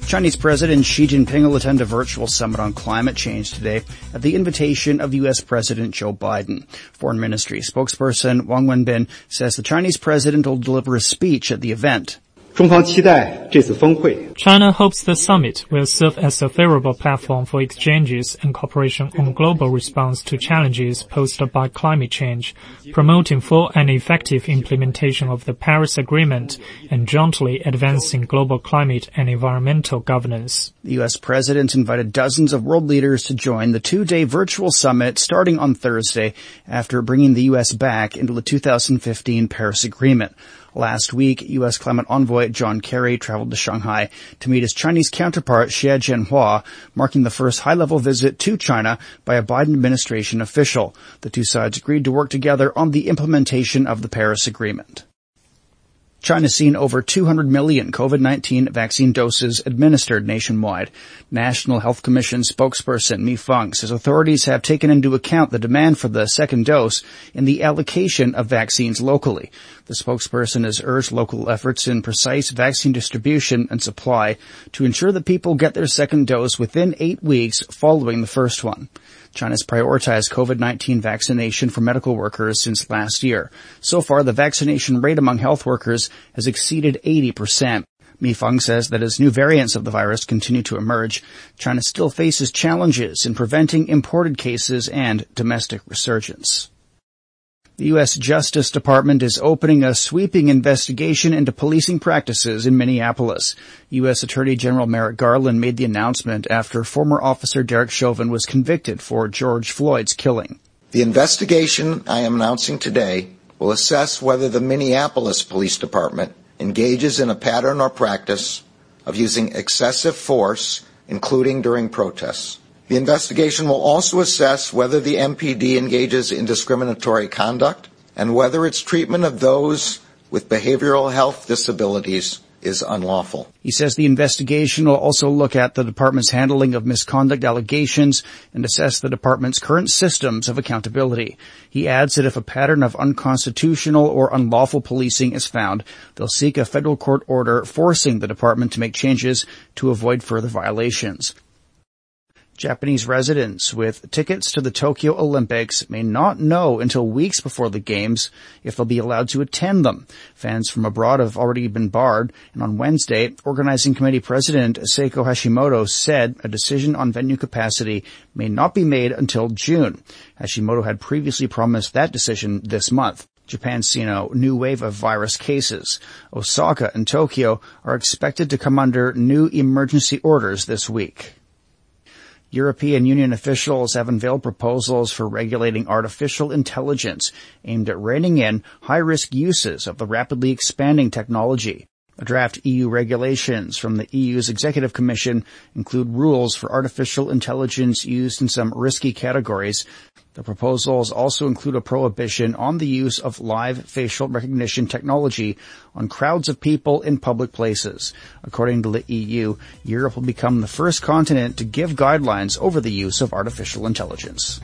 Chinese President Xi Jinping will attend a virtual summit on climate change today at the invitation of U.S. President Joe Biden. Foreign Ministry spokesperson Wang Wenbin says the Chinese president will deliver a speech at the event. China hopes the summit will serve as a favorable platform for exchanges and cooperation on global response to challenges posed by climate change, promoting full and effective implementation of the Paris Agreement and jointly advancing global climate and environmental governance. The U.S. president invited dozens of world leaders to join the two-day virtual summit starting on Thursday after bringing the U.S. back into the 2015 Paris Agreement. Last week, U.S. climate envoy John Kerry traveled to Shanghai to meet his Chinese counterpart Xie Zhenhua, marking the first high-level visit to China by a Biden administration official. The two sides agreed to work together on the implementation of the Paris Agreement. China's seen over 200 million COVID-19 vaccine doses administered nationwide. National Health Commission spokesperson Mi Feng says authorities have taken into account the demand for the second dose in the allocation of vaccines locally. The spokesperson has urged local efforts in precise vaccine distribution and supply to ensure that people get their second dose within 8 weeks following the first one. China's prioritized COVID-19 vaccination for medical workers since last year. So far, the vaccination rate among health workers has exceeded 80%. Mi Feng says that as new variants of the virus continue to emerge, China still faces challenges in preventing imported cases and domestic resurgence. The U.S. Justice Department is opening a sweeping investigation into policing practices in Minneapolis. U.S. Attorney General Merrick Garland made the announcement after former officer Derek Chauvin was convicted for George Floyd's killing. The investigation I am announcing today will assess whether the Minneapolis Police Department engages in a pattern or practice of using excessive force, including during protests. The investigation will also assess whether the MPD engages in discriminatory conduct and whether its treatment of those with behavioral health disabilities is unlawful. He says the investigation will also look at the department's handling of misconduct allegations and assess the department's current systems of accountability. He adds that if a pattern of unconstitutional or unlawful policing is found, they'll seek a federal court order forcing the department to make changes to avoid further violations. Japanese residents with tickets to the Tokyo Olympics may not know until weeks before the Games if they'll be allowed to attend them. Fans from abroad have already been barred, and on Wednesday, organizing committee president Seiko Hashimoto said a decision on venue capacity may not be made until June. Hashimoto had previously promised that decision this month. Japan's seen a new wave of virus cases. Osaka and Tokyo are expected to come under new emergency orders this week. European Union officials have unveiled proposals for regulating artificial intelligence aimed at reining in high-risk uses of the rapidly expanding technology. The draft EU regulations from the EU's Executive Commission include rules for artificial intelligence used in some risky categories. The proposals also include a prohibition on the use of live facial recognition technology on crowds of people in public places. According to the EU, Europe will become the first continent to give guidelines over the use of artificial intelligence.